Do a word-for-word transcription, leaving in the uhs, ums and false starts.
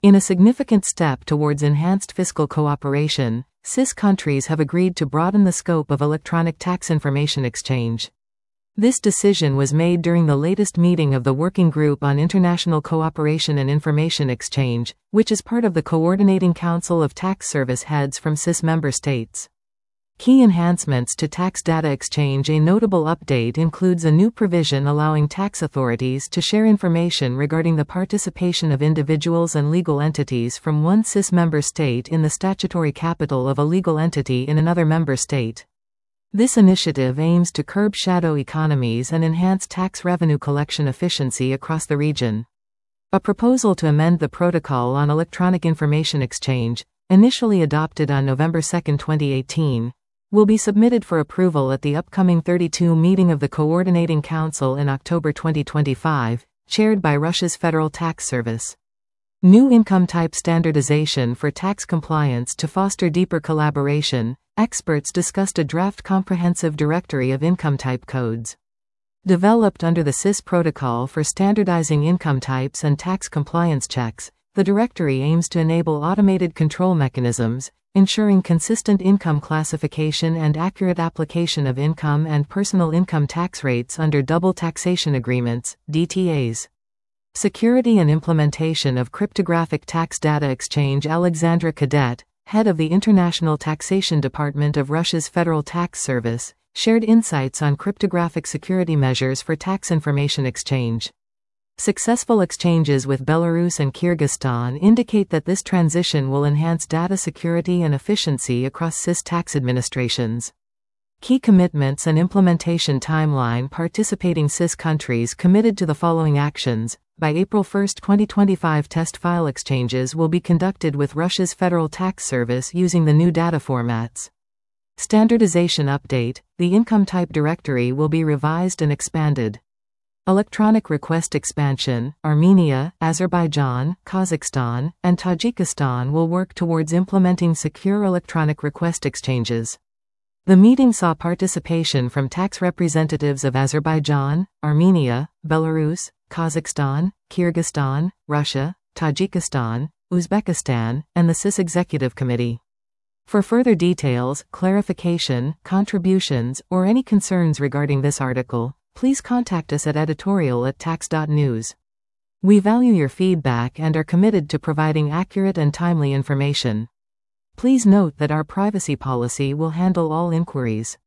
In a significant step towards enhanced fiscal cooperation, C I S countries have agreed to broaden the scope of electronic tax information exchange. This decision was made during the latest meeting of the Working Group on International Cooperation and Information Exchange, which is part of the Coordinating Council of Tax Service Heads from C I S member states. Key enhancements to tax data exchange. A notable update includes a new provision allowing tax authorities to share information regarding the participation of individuals and legal entities from one C I S member state in the statutory capital of a legal entity in another member state. This initiative aims to curb shadow economies and enhance tax revenue collection efficiency across the region. A proposal to amend the Protocol on Electronic Information Exchange, initially adopted on November second twenty eighteen, will be submitted for approval at the upcoming thirty-second meeting of the Coordinating Council in October twenty twenty-five, chaired by Russia's Federal Tax Service. New income type standardization for tax compliance. To foster deeper collaboration, experts discussed a draft comprehensive directory of income type codes. Developed under the C I S Protocol for standardizing income types and tax compliance checks, the directory aims to enable automated control mechanisms, ensuring consistent income classification and accurate application of income and personal income tax rates under double taxation agreements, D T As. Security and implementation of cryptographic tax data exchange. Alexandra Cadet, head of the International Taxation Department of Russia's Federal Tax Service, shared insights on cryptographic security measures for tax information exchange. Successful exchanges with Belarus and Kyrgyzstan indicate that this transition will enhance data security and efficiency across C I S tax administrations. Key commitments and implementation timeline. Participating C I S countries committed to the following actions. By April first twenty twenty-five, test file exchanges will be conducted with Russia's Federal Tax Service using the new data formats. Standardization update. The income type directory will be revised and expanded. Electronic request expansion. Armenia, Azerbaijan, Kazakhstan, and Tajikistan will work towards implementing secure electronic request exchanges. The meeting saw participation from tax representatives of Azerbaijan, Armenia, Belarus, Kazakhstan, Kyrgyzstan, Russia, Tajikistan, Uzbekistan, and the C I S Executive Committee. For further details, clarification, contributions, or any concerns regarding this article, please contact us at editorial at tax dot news. We value your feedback and are committed to providing accurate and timely information. Please note that our privacy policy will handle all inquiries.